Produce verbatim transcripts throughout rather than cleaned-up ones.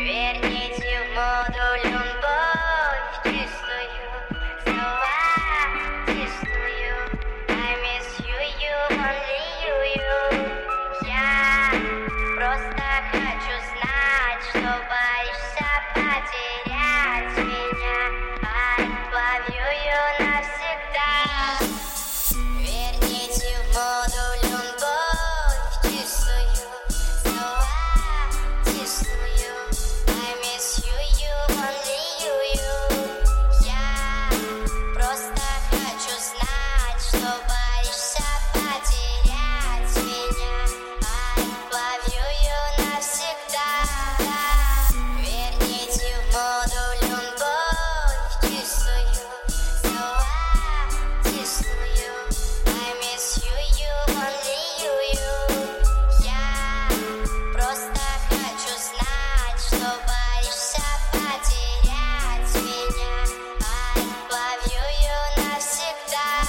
Верните в моду любовь чистую, золотистую. I miss you, you, only you, you. Я просто хочу знать, что боишься потерять меня. I love you, you навсегда. Верните в моду любовь чистую, золотистую. I miss you, you, only you, you. Я просто хочу знать, что боишься потерять меня. I love you, you навсегда. Верните в моду любовь чистую, золотистую. I miss you, you, only you, you. Я просто хочу знать, что боишься потерять меня. I love you, you навсегда.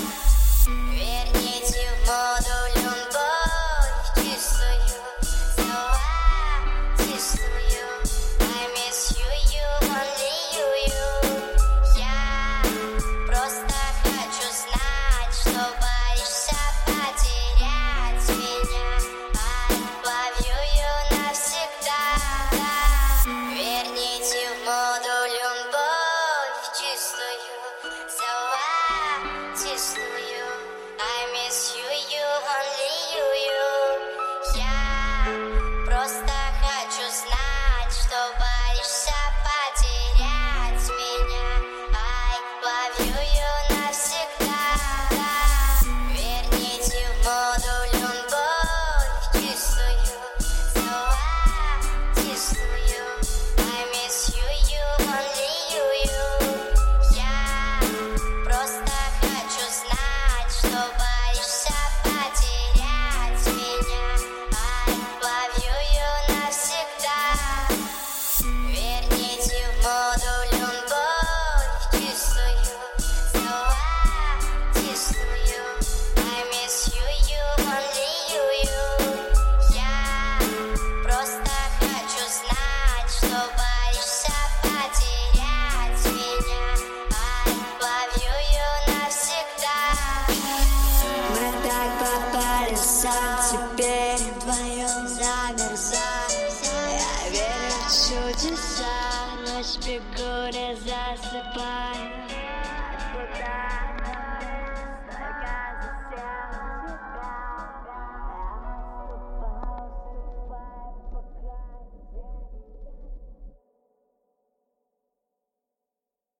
Верните в моду любовь чистую, золотистую. I miss you, you, only you, you. Я просто хочу знать, что боишься потерять меня. I love you, you навсегда. Верните в моду любовь чистую, золотистую. I miss you, you, only you, you. Я просто хочу знать, что боишься потерять меня. I love you, you навсегда. Верните в моду любовь чистую, золотистую. I miss you, you, only you, you. Я просто хочу знать, что боишься потерять меня. I love you, you навсегда. Верните в моду любовь чистую, золотистую. I miss you, you, only you, you. Я просто хочу знать, что боишься потерять меня. I love you, you навсегда. Мы так попали сам, теперь вдвоем замерзаем. Я верю в чудеса, ночь бегу, не засыпай. Куда?